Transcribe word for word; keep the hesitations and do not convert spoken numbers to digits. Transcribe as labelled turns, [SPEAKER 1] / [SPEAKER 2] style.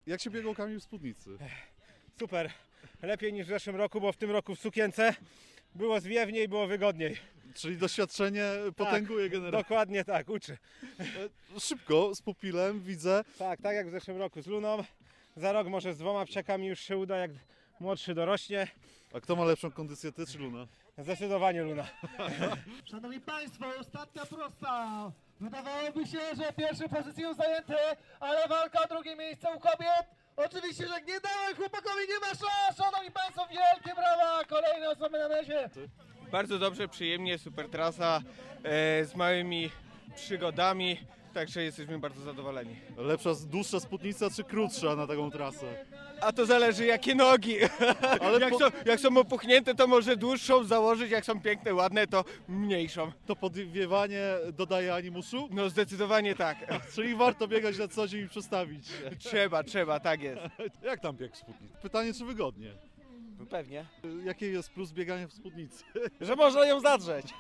[SPEAKER 1] Jak się biegał Kamil w spódnicy?
[SPEAKER 2] Super. Lepiej niż w zeszłym roku, bo w tym roku w sukience było zwiewniej, było wygodniej.
[SPEAKER 1] Czyli doświadczenie potęguje
[SPEAKER 2] tak,
[SPEAKER 1] generalnie.
[SPEAKER 2] Dokładnie tak, uczy.
[SPEAKER 1] Szybko, z pupilem widzę.
[SPEAKER 2] Tak, tak jak w zeszłym roku z Luną. Za rok może z dwoma psiakami już się uda, jak młodszy dorośnie.
[SPEAKER 1] A kto ma lepszą kondycję, ty czy Luna?
[SPEAKER 2] Zdecydowanie Luna.
[SPEAKER 3] Szanowni Państwo, ostatnia prosta. Wydawałoby się, że pierwsze pozycje zajęte, ale walka o drugie miejsce u kobiet. Oczywiście, że nie dałem chłopakowi, nie ma szans. Szanowni Państwo, wielkie brawa. Kolejne osoby na mecie.
[SPEAKER 2] Bardzo dobrze, przyjemnie, super trasa e, z małymi przygodami, także jesteśmy bardzo zadowoleni.
[SPEAKER 1] Lepsza, dłuższa spódnica czy krótsza na taką trasę?
[SPEAKER 2] A to zależy jakie nogi.
[SPEAKER 1] Ale
[SPEAKER 2] jak,
[SPEAKER 1] po...
[SPEAKER 2] są, jak są opuchnięte, to może dłuższą założyć, jak są piękne, ładne, to mniejszą.
[SPEAKER 1] To podwiewanie dodaje animuszu?
[SPEAKER 2] No zdecydowanie tak.
[SPEAKER 1] Czyli warto biegać na co dzień i przestawić się.
[SPEAKER 2] Trzeba, trzeba, tak jest.
[SPEAKER 1] Jak tam bieg w spódnicy? Pytanie, czy wygodnie?
[SPEAKER 2] Pewnie.
[SPEAKER 1] Jaki jest plus biegania w spódnicy?
[SPEAKER 2] Że można ją zadrzeć.